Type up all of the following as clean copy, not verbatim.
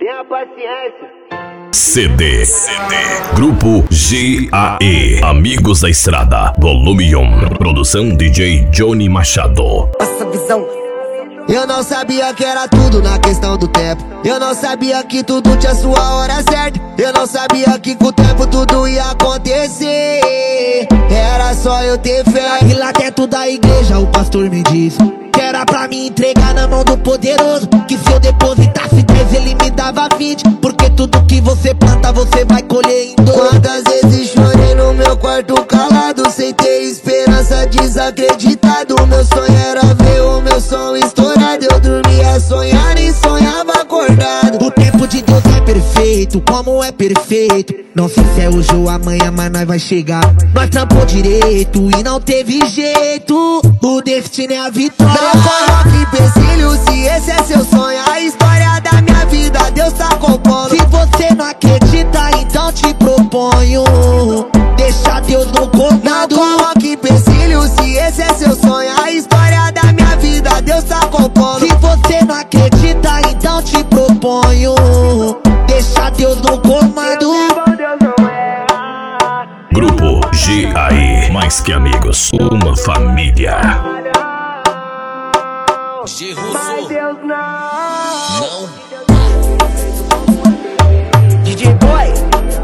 Tenha paciência. CD Grupo GAE Amigos da Estrada Volume 1. Produção DJ Johnny Machado. Essa visão. Eu não sabia que era tudo na questão do tempo. Eu não sabia que tudo tinha sua hora certa. Eu não sabia que com o tempo tudo ia acontecer. Era só eu ter fé. E lá dentro da igreja o pastor me disse que era pra me entregar na mão do poderoso, que se eu depositasse 10 ele me dava 20, porque tudo que você planta você vai colher em dobro. Quantas vezes chorei no meu quarto calado, sem ter esperança, desacreditado. Meu sonho era ver o meu som estourado. Eu dormia sonhando e sonhava acordado. O tempo de Deus é perfeito, como é perfeito. Não sei se é hoje ou amanhã, mas nós vai chegar. Nós trampou direito e não teve jeito. O destino é a vitória. Não coloque empecilho se esse é seu sonho. A história da minha vida Deus tá compondo. Se você não acredita, então te proponho deixa Deus no comando. Não coloque empecilho se esse é seu sonho. A história da minha vida Deus tá compondo. Se você não acredita, então te proponho deixa Deus no comando. Grupo GAE, mais que amigos, uma família. Mas Deus não. DJ Boy.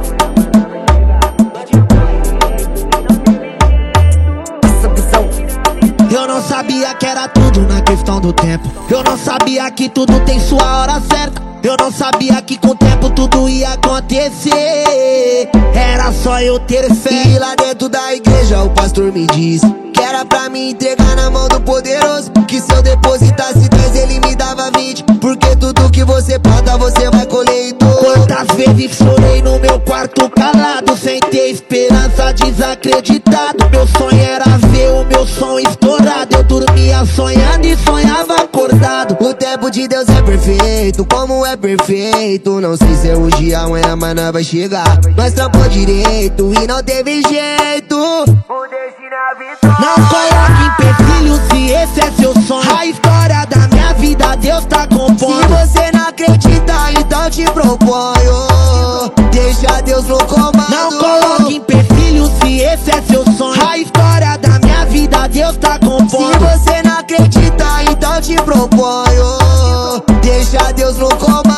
Essa visão. Eu não sabia que era tudo na questão do tempo. Eu não sabia que tudo tem sua hora certa. Eu não sabia que com o tempo tudo ia acontecer. Era só eu ter fé. E lá dentro da igreja o pastor me disse que era pra me entregar na mão do poderoso, que se eu depositasse 10 ele me dava 20, porque tudo que você planta você vai colher em dobro. Quantas vezes chorei no meu quarto calado, sem ter esperança, desacreditado. Meu sonho era ver o meu som estourado. Eu dormia sonhando e sonhava acordado. O tempo de Deus é perfeito, como é perfeito. Não sei se é hoje ou amanhã, mas nós vai chegar. Nós trampou direito e não teve jeito. O destino é a vitória. Não coloque empecilho se esse é seu sonho. A história da minha vida Deus tá compondo. Se você não acredita, então te proponho deixa Deus no comando. Não coloque empecilho se esse é seu sonho. A história da minha vida Deus tá compondo. Se você não acredita, então te proponho deixa Deus no comando.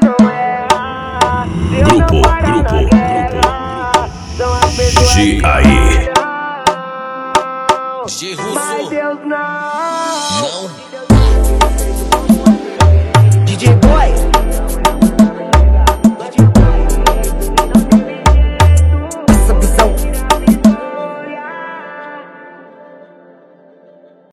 Grupo GAE